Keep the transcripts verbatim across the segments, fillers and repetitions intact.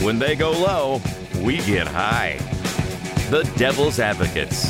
When they go low, we get high. The Devil's Advocates.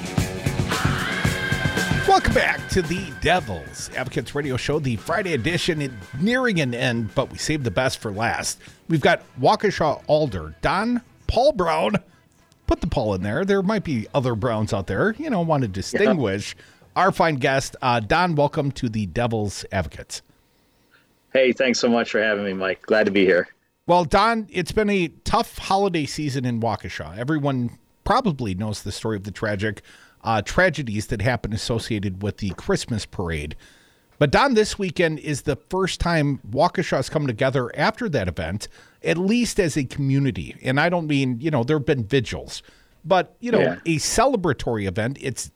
Welcome back to the Devil's Advocates Radio Show, the Friday edition, it nearing an end, but we saved the best for last. We've got Waukesha Alder, Don Paul Brown. Put the Paul in there. There might be other Browns out there, you know, want to distinguish. Yeah. Our fine guest, uh, Don, welcome to the Devil's Advocates. Hey, thanks so much for having me, Mike. Glad to be here. Well, Don, it's been a tough holiday season in Waukesha. Everyone probably knows the story of the tragic uh, tragedies that happened associated with the Christmas parade. But, Don, this weekend is the first time Waukesha has come together after that event, at least as a community. And I don't mean, you know, there have been vigils, but, you know, yeah. a celebratory event. It's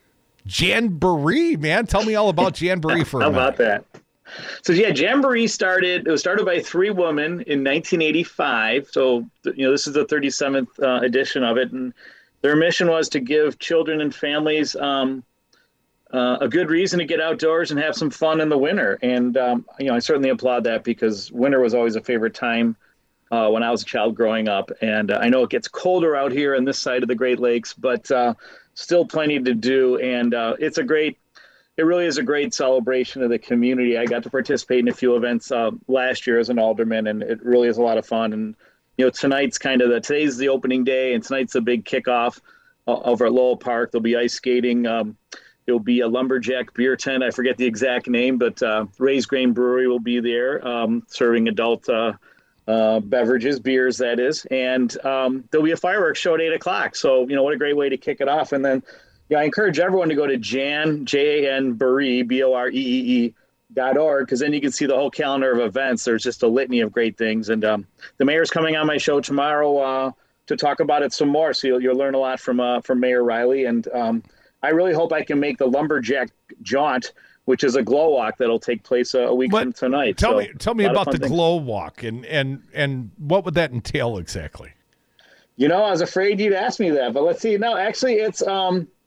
Jamboree, man. Tell me all about Jamboree for a minute. How about that? So, yeah, Jamboree started, it was started by three women in nineteen eighty-five. So, you know, this is the thirty-seventh uh, edition of it. And their mission was to give children and families um, uh, a good reason to get outdoors and have some fun in the winter. And, um, you know, I certainly applaud that because winter was always a favorite time uh, when I was a child growing up. And uh, I know it gets colder out here on this side of the Great Lakes, but uh, still plenty to do. And uh, it's a great It really is a great celebration of the community. I got to participate in a few events uh, last year as an alderman, and it really is a lot of fun. And, you know, tonight's kind of the, today's the opening day, and tonight's the big kickoff uh, over at Lowell Park. There'll be ice skating. Um, there'll be a lumberjack beer tent. I forget the exact name, but uh, Ray's Grain Brewery will be there um, serving adult uh, uh, beverages, beers, that is. And um, there'll be a fireworks show at eight o'clock. So, you know, what a great way to kick it off. And then, yeah, I encourage everyone to go to Jan, J A N, Boree, B O R E E E dot org, because then you can see the whole calendar of events. There's just a litany of great things. And um, the mayor's coming on my show tomorrow uh, to talk about it some more. So you'll, you'll learn a lot from uh, from Mayor Riley. And um, I really hope I can make the Lumberjack Jaunt, which is a glow walk that'll take place a, a week but from tonight. Tell so, me tell me about the things. glow walk and, and, and what would that entail exactly? You know, I was afraid you'd ask me that, but let's see. No, actually, it's um, –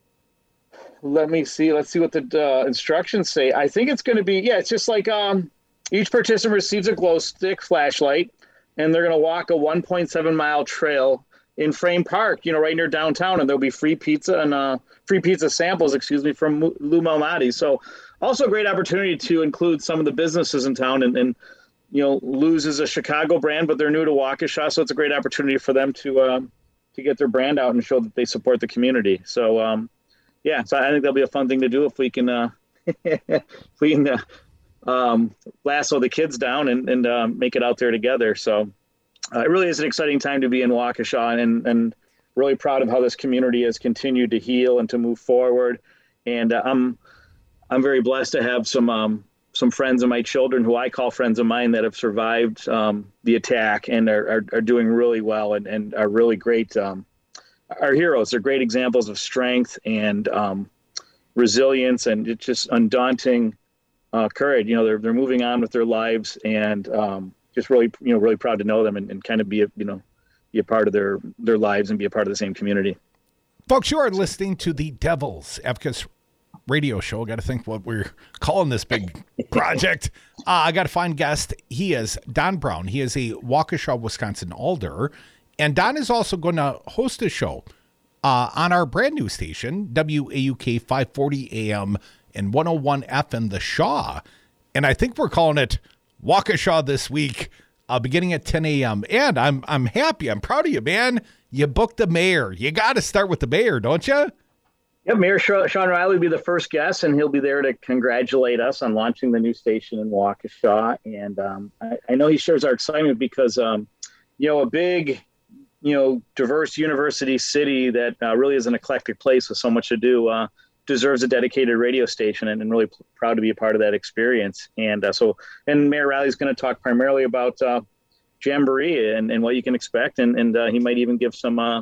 Let me see. Let's see what the uh, instructions say. I think it's going to be, yeah, it's just like um, each participant receives a glow stick flashlight, and they're going to walk a one point seven mile trail in Frame Park, you know, right near downtown, and there'll be free pizza and uh, free pizza samples, excuse me, from Lou Malnati. So also a great opportunity to include some of the businesses in town. And, and you know, Lou's is a Chicago brand, but they're new to Waukesha, so it's a great opportunity for them to um, to get their brand out and show that they support the community. So, um, Yeah, so I think that'll be a fun thing to do if we can, uh, if we can uh, um, lasso the kids down and, and uh, make it out there together. So uh, it really is an exciting time to be in Waukesha, and, and really proud of how this community has continued to heal and to move forward. And uh, I'm I'm very blessed to have some um, some friends of my children who I call friends of mine that have survived um, the attack and are, are, are doing really well and, and are really great. Um, Our heroes are great examples of strength and um, resilience, and it's just undaunting uh, courage. You know, they're they're moving on with their lives, and um, just really, you know, really proud to know them and, and kind of be a, you know, be a part of their their lives and be a part of the same community. Folks, you are listening to the Devil's Advocates Radio Show. I got to think what we're calling this big project. Uh, I got to find guest. He is Don Brown. He is a Waukesha, Wisconsin alder. And Don is also going to host a show uh, on our brand new station, W A U K five forty A M and one oh one F M, The Shaw. And I think we're calling it Waukesha this week, uh, beginning at ten a.m. And I'm I'm happy. I'm proud of you, man. You booked the mayor. You got to start with the mayor, don't you? Yeah, Mayor Sean Riley will be the first guest, and he'll be there to congratulate us on launching the new station in Waukesha. And um, I, I know he shares our excitement because, um, you know, a big – you know, diverse university city that uh, really is an eclectic place with so much to do, uh, deserves a dedicated radio station, and, and really p- proud to be a part of that experience. And uh, so, and Mayor Riley is going to talk primarily about uh, Jamboree and, and what you can expect. And, and uh, he might even give some, uh,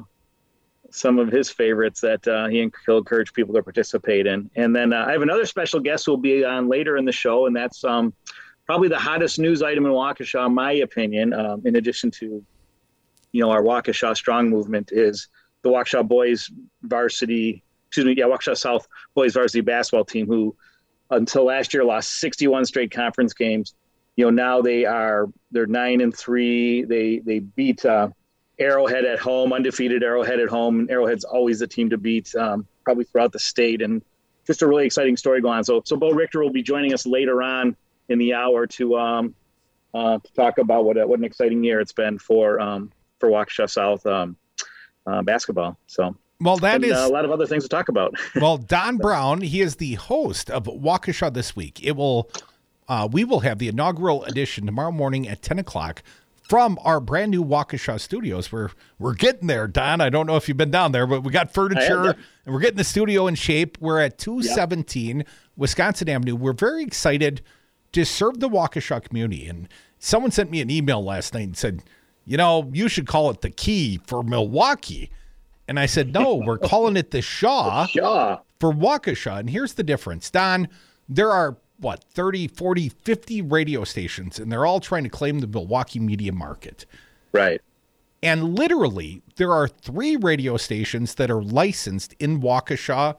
some of his favorites that uh, he, he'll encourage people to participate in. And then uh, I have another special guest who will be on later in the show, and that's um, probably the hottest news item in Waukesha, in my opinion, um, in addition to you know, our Waukesha Strong movement, is the Waukesha boys varsity, excuse me, yeah, Waukesha South boys varsity basketball team, who until last year lost sixty-one straight conference games, you know, now they are they're nine and three. They they beat uh, Arrowhead at home, undefeated Arrowhead at home. And Arrowhead's always the team to beat, um, probably throughout the state. And just a really exciting story going on. So so Bo Richter will be joining us later on in the hour to um, uh, to talk about what a, what an exciting year it's been for um, for Waukesha South um, uh, basketball. So. Well, that and, is uh, a lot of other things to talk about. Well, Don Brown, he is the host of Waukesha This Week. It will, uh, we will have the inaugural edition tomorrow morning at ten o'clock from our brand new Waukesha studios. We're we're getting there, Don. I don't know if you've been down there, but we got furniture and we're getting the studio in shape. We're at two seventeen yep. Wisconsin Avenue. We're very excited to serve the Waukesha community. And someone sent me an email last night and said, you know, you should call it the Key for Milwaukee. And I said, no, we're calling it the Shaw, Shaw for Waukesha. And here's the difference. Don, there are, what, thirty, forty, fifty radio stations, and they're all trying to claim the Milwaukee media market. Right. And literally, there are three radio stations that are licensed in Waukesha.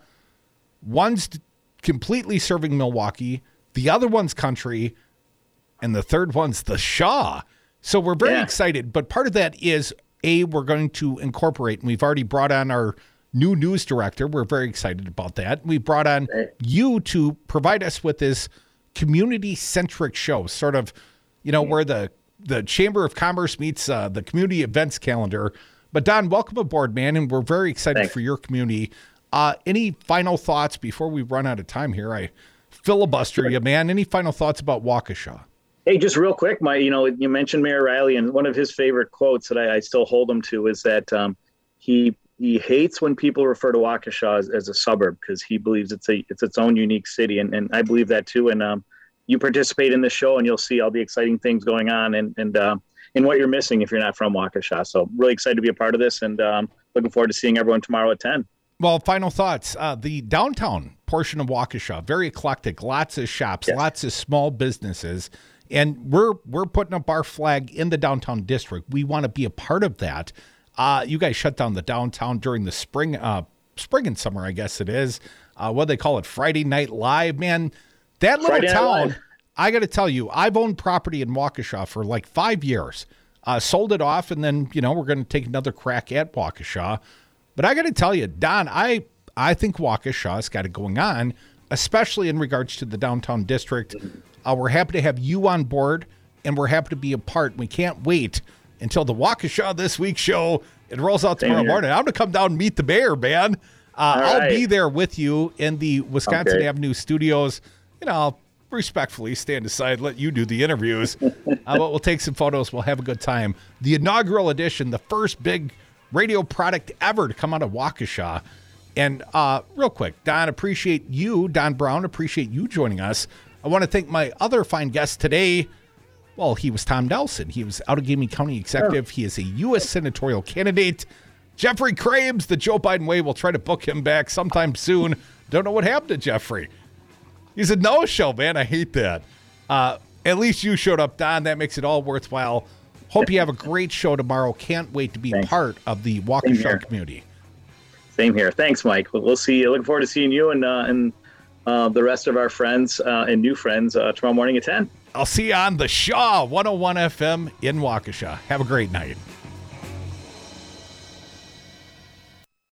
One's completely serving Milwaukee, the other one's country, and the third one's the Shaw. So we're very yeah. excited. But part of that is, A, we're going to incorporate, and we've already brought on our new news director. We're very excited about that. We brought on you to provide us with this community-centric show, sort of, you know, where the, the Chamber of Commerce meets uh, the community events calendar. But, Don, welcome aboard, man, and we're very excited Thanks. for your community. Uh, any final thoughts before we run out of time here? I filibuster sure. you, man. Any final thoughts about Waukesha? Hey, just real quick, my, you know, you mentioned Mayor Riley, and one of his favorite quotes that I, I still hold him to is that um, he he hates when people refer to Waukesha as, as a suburb because he believes it's a it's its own unique city, and, and I believe that too. And um, you participate in this show, and you'll see all the exciting things going on, and and uh, and what you're missing if you're not from Waukesha. So really excited to be a part of this, and um, looking forward to seeing everyone tomorrow at ten. Well, final thoughts. Uh, the downtown portion of Waukesha, very eclectic, lots of shops, yes. lots of small businesses. And we're we're putting up our flag in the downtown district. We want to be a part of that. Uh, you guys shut down the downtown during the spring, uh, spring and summer, I guess it is. Uh, what do they call it? Friday Night Live, man. That little Friday town. I got to tell you, I've owned property in Waukesha for like five years. Uh, sold it off, and then you know we're going to take another crack at Waukesha. But I got to tell you, Don, I I think Waukesha's got it going on, especially in regards to the downtown district. Uh, we're happy to have you on board, and we're happy to be a part. We can't wait until the Waukesha This Week show. It rolls out tomorrow morning. I'm going to come down and meet the mayor, man. Uh, I'll right. be there with you in the Wisconsin okay. Avenue studios. You know, I'll respectfully stand aside, let you do the interviews. uh, but we'll take some photos. We'll have a good time. The inaugural edition, the first big radio product ever to come out of Waukesha. And uh, real quick, Don, appreciate you, Don Brown, appreciate you joining us. I want to thank my other fine guest today. Well, he was Tom Nelson. He was Outagamie County Executive. He is a U S senatorial candidate. Jeffrey Krabs, the Joe Biden way. We'll try to book him back sometime soon. Don't know what happened to Jeffrey. He's a no-show, man. I hate that. Uh, at least you showed up, Don. That makes it all worthwhile. Hope you have a great show tomorrow. Can't wait to be Thanks. part of the Waukesha community. Same here. Thanks, Mike. We'll see you. Looking forward to seeing you and uh, and uh, the rest of our friends uh, and new friends uh, tomorrow morning at ten. I'll see you on the Shaw one oh one F M in Waukesha. Have a great night.